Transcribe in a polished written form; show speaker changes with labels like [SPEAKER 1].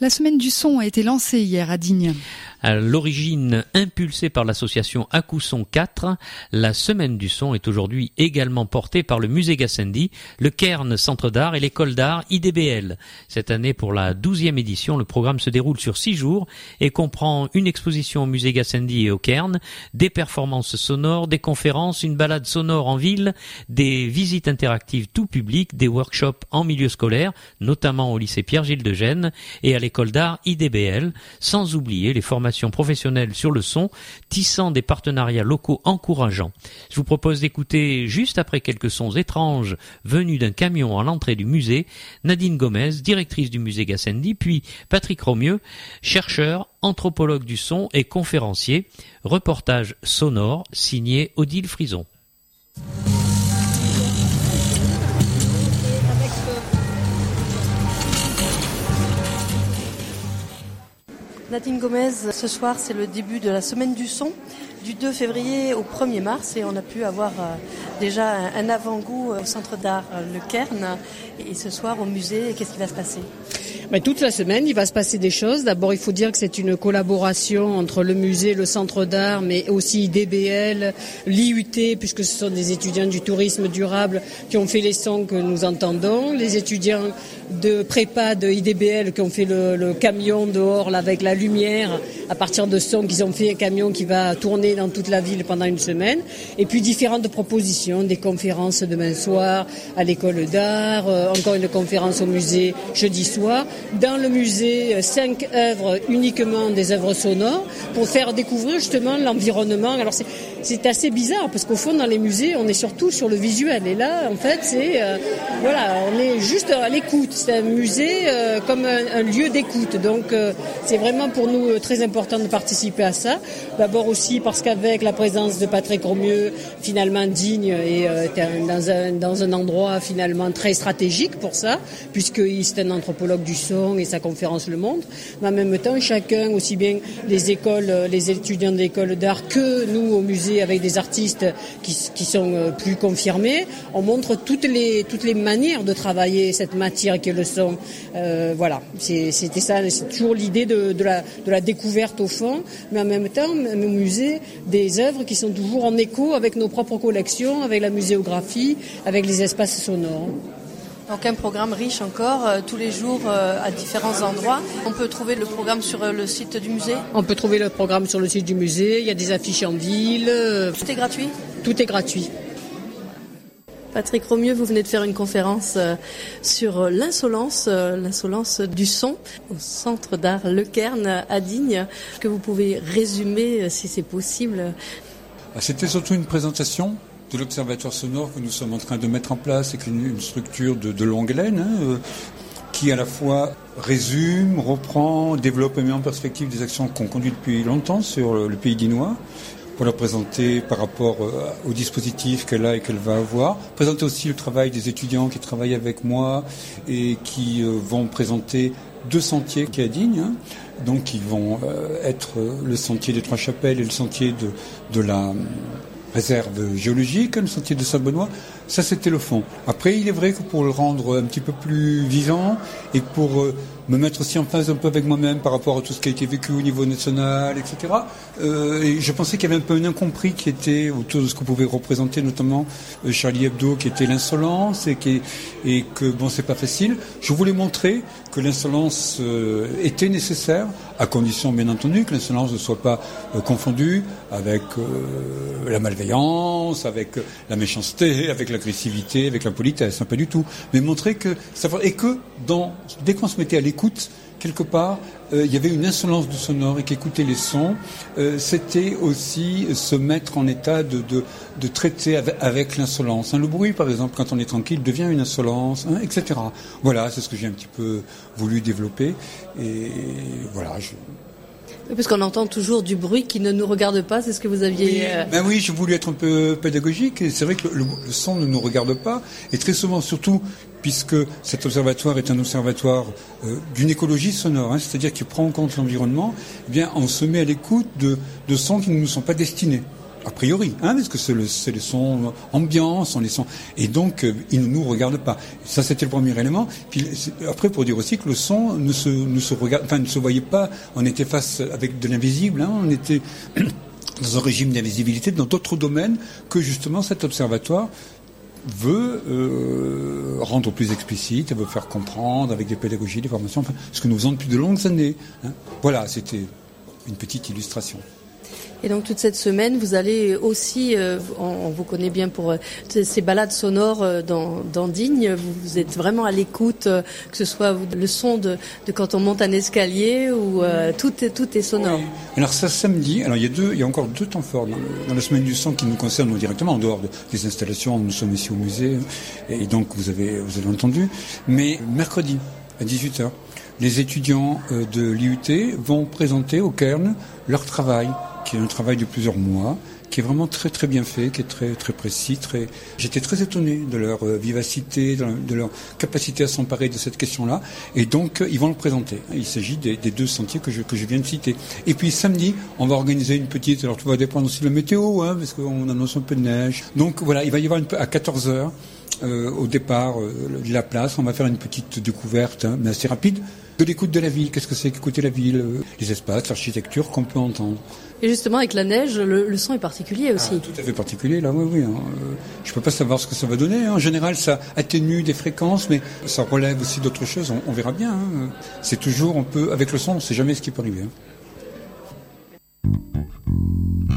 [SPEAKER 1] La semaine du son a été lancée hier à Digne.
[SPEAKER 2] À l'origine impulsée par l'association Acousson 4, la Semaine du son est aujourd'hui également portée par le Musée Gassendi, le Cairn Centre d'Art et l'École d'Art IDBL. Cette année, pour la 12e édition, le programme se déroule sur 6 jours et comprend une exposition au Musée Gassendi et au Cairn, des performances sonores, des conférences, une balade sonore en ville, des visites interactives tout public, des workshops en milieu scolaire, notamment au lycée Pierre-Gilles de Gênes et à l'École d'Art IDBL, sans oublier les formations professionnelles sur le son, tissant des partenariats locaux encourageants. Je vous propose d'écouter, juste après quelques sons étranges venus d'un camion à l'entrée du musée, Nadine Gomez, directrice du musée Gassendi, puis Patrick Romieux, chercheur, anthropologue du son et conférencier. Reportage sonore signé Odile Frison.
[SPEAKER 3] Nadine Gomez, ce soir c'est le début de la semaine du son, du 2 février au 1er mars, et on a pu avoir déjà un avant-goût au centre d'art le Cairn, et ce soir au musée, qu'est-ce qui va se passer ?
[SPEAKER 4] Toute la semaine, il va se passer des choses. D'abord, il faut dire que c'est une collaboration entre le musée, le centre d'art, mais aussi IDBL, l'IUT, puisque ce sont des étudiants du tourisme durable qui ont fait les sons que nous entendons, les étudiants de prépa de IDBL qui ont fait le camion dehors là, avec la lumière à partir de sons qu'ils ont fait, un camion qui va tourner dans toute la ville pendant une semaine, et puis différentes propositions, des conférences demain soir à l'école d'art, encore une conférence au musée jeudi soir. Dans le musée, 5 œuvres, uniquement des œuvres sonores, pour faire découvrir justement l'environnement. Alors c'est assez bizarre, parce qu'au fond, dans les musées, on est surtout sur le visuel. Et là, en fait, on est juste à l'écoute. C'est un musée comme un lieu d'écoute. Donc, c'est vraiment pour nous très important de participer à ça. D'abord aussi parce qu'avec la présence de Patrick Romieux, finalement, Digne est dans un endroit finalement très stratégique pour ça, puisque c'est un anthropologue du son et sa conférence le montre. Mais en même temps, chacun, aussi bien les étudiants de l'école d'art que nous au musée avec des artistes qui sont plus confirmés, on montre toutes les manières de travailler cette matière qui est le son. C'était ça, c'est toujours l'idée de la découverte au fond, mais en même temps, au musée, des œuvres qui sont toujours en écho avec nos propres collections, avec la muséographie, avec les espaces sonores.
[SPEAKER 3] Donc un programme riche encore, tous les jours à différents endroits. On peut trouver le programme sur le site du musée ?
[SPEAKER 4] On peut trouver le programme sur le site du musée, il y a des affiches en ville.
[SPEAKER 3] Tout est gratuit ?
[SPEAKER 4] Tout est gratuit.
[SPEAKER 3] Patrick Romieux, vous venez de faire une conférence sur l'insolence du son au centre d'art Le Cairn à Digne. Est-ce que vous pouvez résumer, si c'est possible ?
[SPEAKER 5] C'était surtout une présentation de l'observatoire sonore que nous sommes en train de mettre en place, avec une structure de longue haleine, qui à la fois résume, reprend, développe et met en perspective des actions qu'on conduit depuis longtemps sur le pays guinois, pour la présenter par rapport au dispositif qu'elle a et qu'elle va avoir. Présenter aussi le travail des étudiants qui travaillent avec moi et qui vont présenter 2 sentiers qui à Digne, donc qui vont être le sentier des Trois Chapelles et le sentier de la réserve géologique, le sentier de Saint-Benoît. Ça, c'était le fond. Après, il est vrai que pour le rendre un petit peu plus vivant et pour me mettre aussi en phase un peu avec moi-même par rapport à tout ce qui a été vécu au niveau national, etc. Et je pensais qu'il y avait un peu un incompris qui était autour de ce que pouvait représenter notamment Charlie Hebdo, qui était l'insolence et que bon, c'est pas facile. Je voulais montrer que l'insolence était nécessaire, à condition bien entendu que l'insolence ne soit pas confondue avec la malveillance, avec la méchanceté, avec l'agressivité, avec l'impolitesse, pas du tout. Mais montrer que ça et que dès qu'on se mettait à l'écoute, quelque part, il y avait une insolence du sonore et qu'écouter les sons, c'était aussi se mettre en état de traiter avec l'insolence. Le bruit, par exemple, quand on est tranquille, devient une insolence, etc. Voilà, c'est ce que j'ai un petit peu voulu développer. Et voilà,
[SPEAKER 3] Parce qu'on entend toujours du bruit qui ne nous regarde pas, c'est ce que vous aviez...
[SPEAKER 5] Oui, j'ai voulu être un peu pédagogique, et c'est vrai que le son ne nous regarde pas, et très souvent, surtout, puisque cet observatoire est un observatoire d'une écologie sonore, c'est-à-dire qui prend en compte l'environnement, eh bien, on se met à l'écoute de sons qui ne nous sont pas destinés. a priori, parce que c'est les sons ambiance, sont les sons, et donc ils ne nous regardent pas. Ça, c'était le premier élément. Puis après, pour dire aussi que le son ne se voyait pas. On était face avec de l'invisible. On était dans un régime d'invisibilité dans d'autres domaines que justement cet observatoire veut rendre plus explicite, veut faire comprendre avec des pédagogies, des formations, ce que nous faisons depuis de longues années. Voilà, c'était une petite illustration.
[SPEAKER 3] Et donc toute cette semaine, vous allez aussi, on vous connaît bien pour ces balades sonores dans Digne, vous êtes vraiment à l'écoute, que ce soit le son de quand on monte un escalier ou tout est sonore.
[SPEAKER 5] Oui. Alors ça, samedi, il y a encore 2 temps forts dans la semaine du son qui nous concernent nous directement, en dehors des installations. Nous sommes ici au musée, et donc vous avez entendu. Mais mercredi, à 18h, les étudiants de l'IUT vont présenter au Cairn leur travail, qui est un travail de plusieurs mois, qui est vraiment très très bien fait, qui est très très précis. J'étais très étonné de leur vivacité, de leur capacité à s'emparer de cette question-là, et donc ils vont le présenter. Il s'agit des 2 sentiers que je viens de citer. Et puis samedi, on va organiser une petite, alors tout va dépendre aussi de la météo, parce qu'on annonce un peu de neige. Donc voilà, il va y avoir à 14h au départ de la place, on va faire une petite découverte, mais assez rapide, de l'écoute de la ville. Qu'est-ce que c'est qu'écouter la ville, les espaces, l'architecture qu'on peut entendre.
[SPEAKER 3] Et justement, avec la neige, le son est particulier aussi.
[SPEAKER 5] Tout à fait particulier, là, oui. Je peux pas savoir ce que ça va donner. En général, ça atténue des fréquences, mais ça relève aussi d'autres choses. On verra bien. C'est toujours, avec le son, on ne sait jamais ce qui peut arriver.